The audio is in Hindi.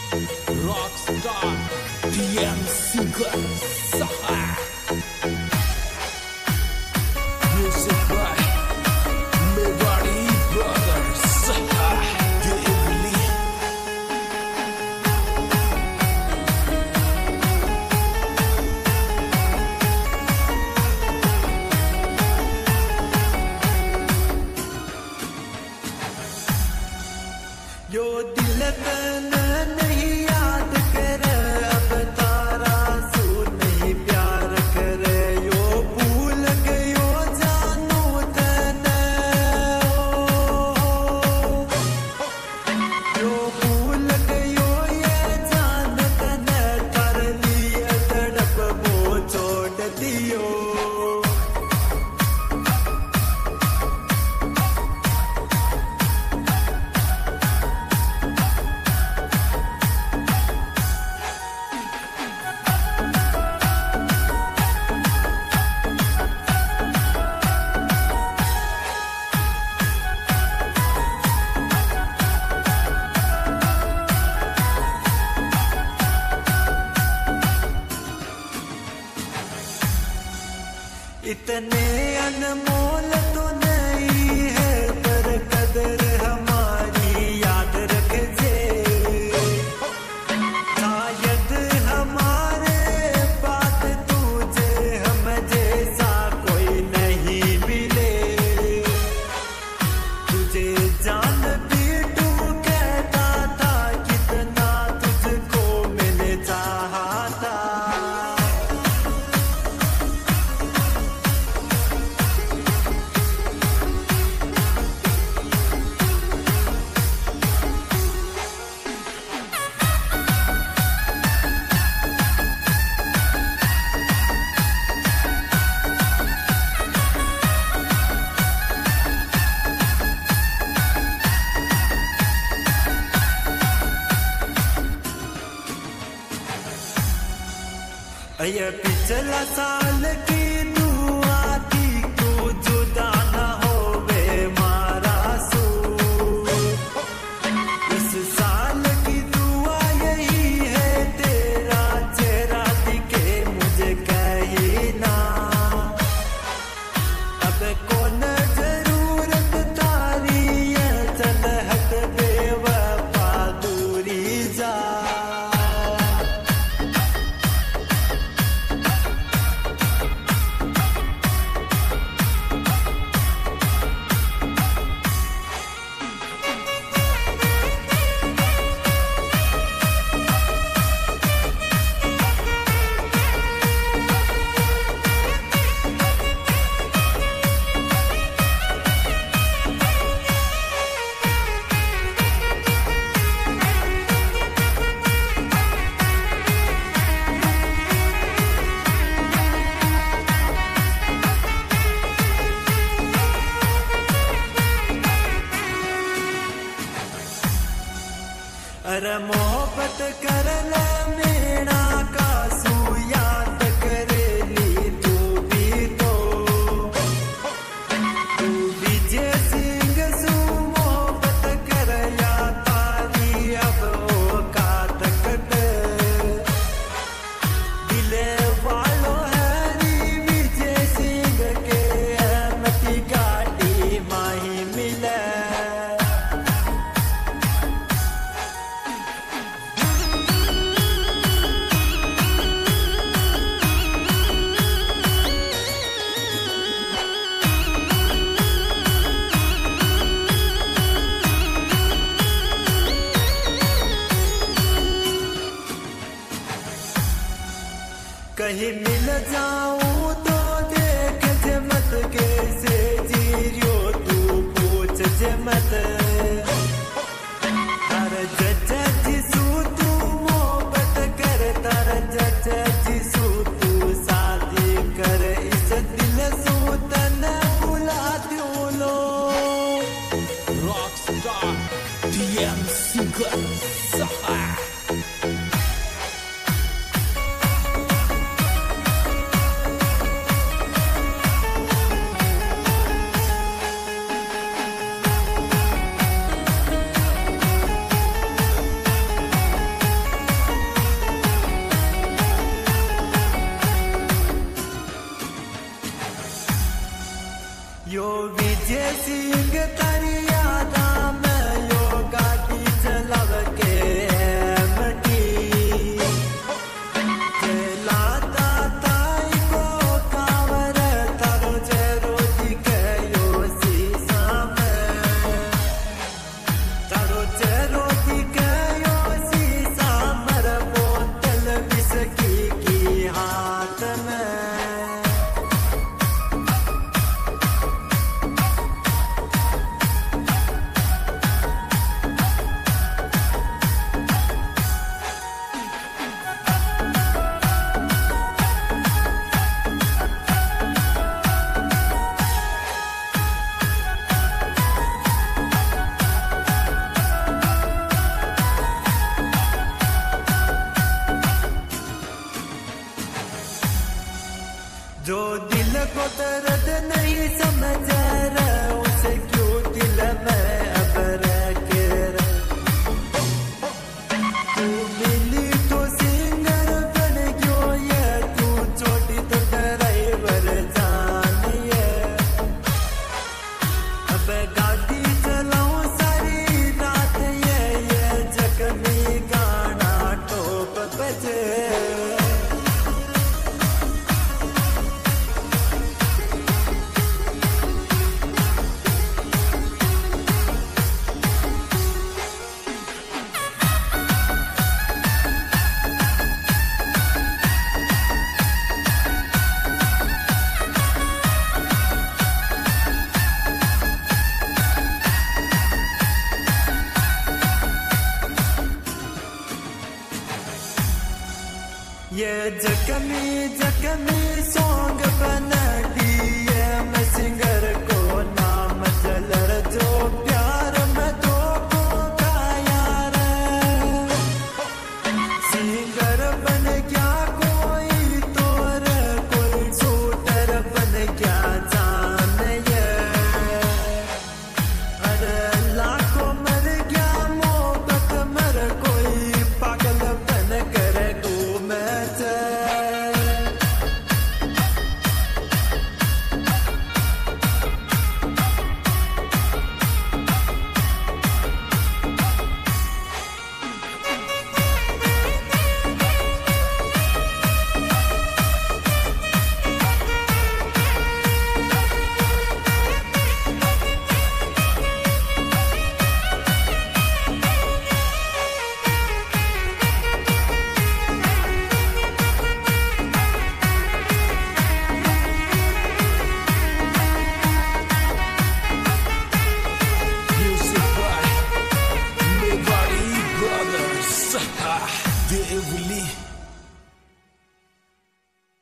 Rockstar DMC Saha Music by Mewari Brothers Saha Gilly यो दिल तना नहीं याद करे अब तारा सू नहीं प्यार करे यो भूल गयो जानू तना यो भूल गयो ये जान तना कर लिया तड़प वो छोड़ दियो इतने अनमोल तो नहीं है पर कदर हमारी याद रख जे शायद हमारे बात तुझे हम जैसा कोई नहीं मिले तुझे जान भी तू कहता था कितना तुझको मैंने चाहा था ये पिछला साल की दुआ थी तू जुदा न होवे मारा सू इस साल की दुआ यही है तेरा चेहरा दिखे मुझे कहीं ना अब कौन जरूरत तारी है चल हट बेवफा दूरी जा अरे मोहब्बत कर ले मेरा कासू याद करेली तू भी विजय सिंह सू मोहब्बत कर या तारी अब औकात कट दिले वालों हरी विजय सिंह के अहमती गाड़ी माही मिले कहीं मिल जाऊं तो देख जे मत कैसे जीरियो तू पूछ जे मत तार जच्चा जिसू तू मोहब्बत कर तार जच्चा जिसू तू शादी कर इस दिल सू तना बुला दूं लो Rockstar DMC Saha છે. ये जख्मी जख्मी सॉन्ग बना दिए मैं सिंगर